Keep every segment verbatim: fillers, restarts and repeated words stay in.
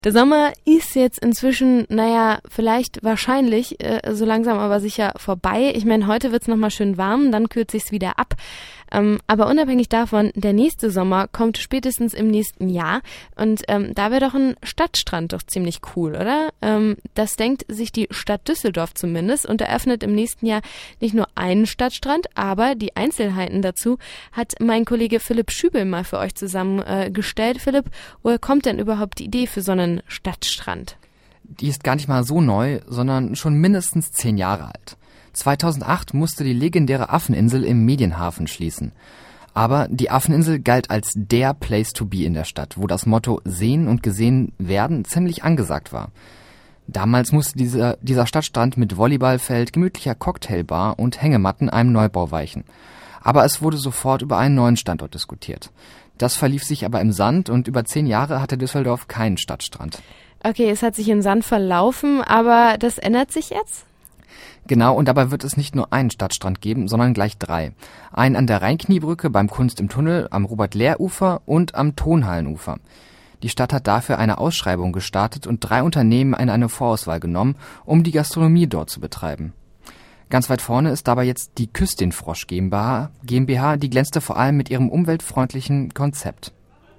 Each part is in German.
Der Sommer ist jetzt inzwischen, naja, vielleicht wahrscheinlich äh, so langsam aber sicher vorbei. Ich meine, heute wird's nochmal schön warm, dann kühlt sich's wieder ab. Ähm, aber unabhängig davon, der nächste Sommer kommt spätestens im nächsten Jahr. Und ähm, da wäre doch ein Stadtstrand doch ziemlich cool, oder? Ähm, das denkt sich die Stadt Düsseldorf zumindest und eröffnet im nächsten Jahr nicht nur einen Stadtstrand, aber die Einzelheiten dazu hat mein Kollege Philipp Schübel mal für euch zusammengestellt. Äh, Philipp, woher kommt denn überhaupt die Idee für so einen Stadtstrand? Die ist gar nicht mal so neu, sondern schon mindestens zehn Jahre alt. zweitausendacht musste die legendäre Affeninsel im Medienhafen schließen. Aber die Affeninsel galt als der Place to be in der Stadt, wo das Motto Sehen und gesehen werden ziemlich angesagt war. Damals musste dieser, dieser Stadtstrand mit Volleyballfeld, gemütlicher Cocktailbar und Hängematten einem Neubau weichen. Aber es wurde sofort über einen neuen Standort diskutiert. Das verlief sich aber im Sand und über zehn Jahre hatte Düsseldorf keinen Stadtstrand. Okay, es hat sich im Sand verlaufen, aber das ändert sich jetzt? Genau, und dabei wird es nicht nur einen Stadtstrand geben, sondern gleich drei. Einen an der Rheinkniebrücke beim Kunst im Tunnel, am Robert-Lehr-Ufer und am Tonhallenufer. Die Stadt hat dafür eine Ausschreibung gestartet und drei Unternehmen in eine Vorauswahl genommen, um die Gastronomie dort zu betreiben. Ganz weit vorne ist dabei jetzt die Küstinfrosch GmbH, GmbH, die glänzte vor allem mit ihrem umweltfreundlichen Konzept.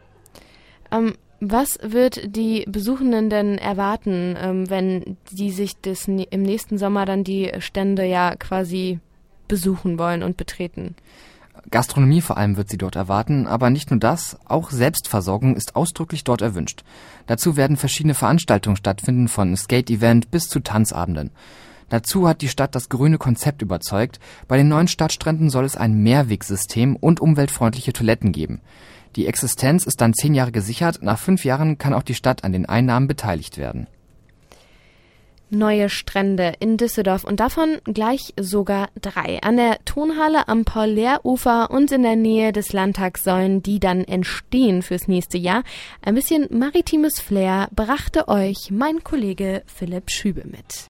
Ähm, was wird die Besuchenden denn erwarten, ähm, wenn die sich das im nächsten Sommer dann die Stände ja quasi besuchen wollen und betreten? Gastronomie vor allem wird sie dort erwarten, aber nicht nur das, auch Selbstversorgung ist ausdrücklich dort erwünscht. Dazu werden verschiedene Veranstaltungen stattfinden, von Skate-Event bis zu Tanzabenden. Dazu hat die Stadt das grüne Konzept überzeugt. Bei den neuen Stadtstränden soll es ein Mehrwegsystem und umweltfreundliche Toiletten geben. Die Existenz ist dann zehn Jahre gesichert. Nach fünf Jahren kann auch die Stadt an den Einnahmen beteiligt werden. Neue Strände in Düsseldorf und davon gleich sogar drei. An der Tonhalle, am Paul-Lehr-Ufer und in der Nähe des Landtags sollen die dann entstehen fürs nächste Jahr. Ein bisschen maritimes Flair brachte euch mein Kollege Philipp Schübel mit.